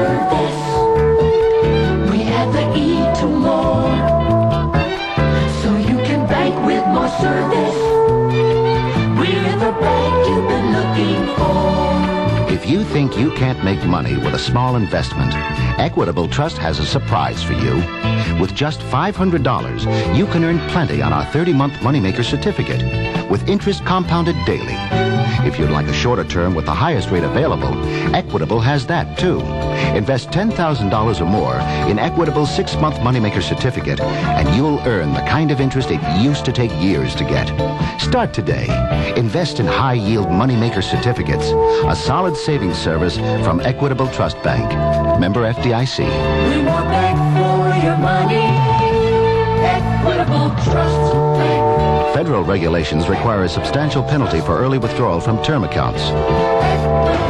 service. We add the E to more, so you can bank with more service. We're the bank you've been looking for. If you think you can't make money with a small investment, Equitable Trust has a surprise for you. With just $500, you can earn plenty on our 30-month Moneymaker certificate with interest compounded daily. If you'd like a shorter term with the highest rate available, Equitable has that too. Invest $10,000 or more in Equitable's 6-month Moneymaker certificate, and you'll earn the kind of interest it used to take years to get. Start today. Invest in high-yield Moneymaker certificates, a solid savings service from Equitable Trust Bank. Member FDIC. We want back for your money. Equitable Trust Bank. Federal regulations require a substantial penalty for early withdrawal from term accounts.